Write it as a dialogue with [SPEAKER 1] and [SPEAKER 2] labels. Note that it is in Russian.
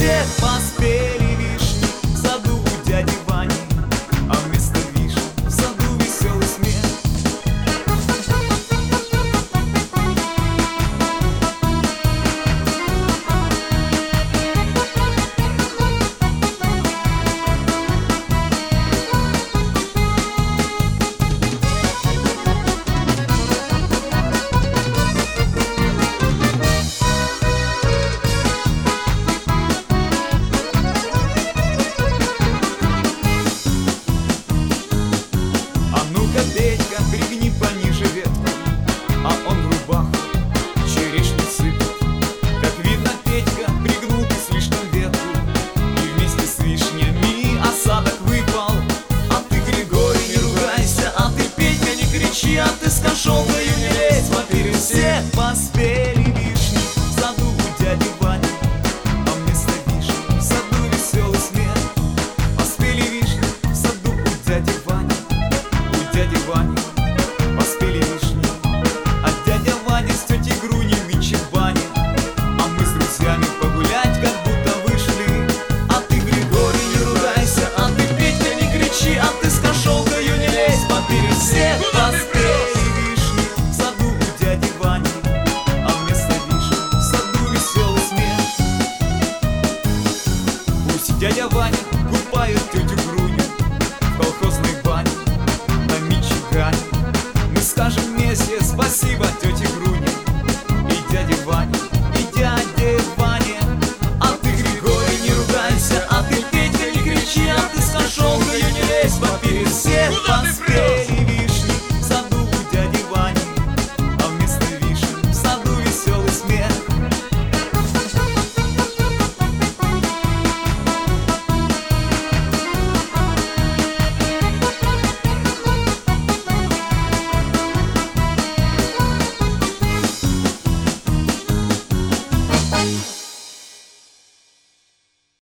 [SPEAKER 1] все поспели вишни в саду у дяди Вани, а вместо вишни в саду веселый смех. Петька, пригни пониже ветку, а он в рубаху черешню сыпет. Как видно, Петька пригнул ты слишком ветку, и вместе с вишнями осадок выпал. А ты, Григорий, не ругайся, а ты, Петька, не кричи, а ты с кошелкою не лезь. Смотри, все поспели вишни в саду у дяди Вани, а вместо вишни в саду веселый смех. Поспели вишни в саду у дяди Вани, дяди Вани, поспели вишни, а дядя Ваня с тетей Груней нынче в бане. А мы с друзьями погулять как будто вышли. А ты, Григорий, не ругайся, а ты, Петька, не кричи, а ты с кошелкою не лезь. Поперед все поспели вишни в саду у дяди Вани, а вместо вишни в саду веселый смех. Пусть дядя Ваня купает тетю Груню в колхозной бане. Мы скажем вместе спасибо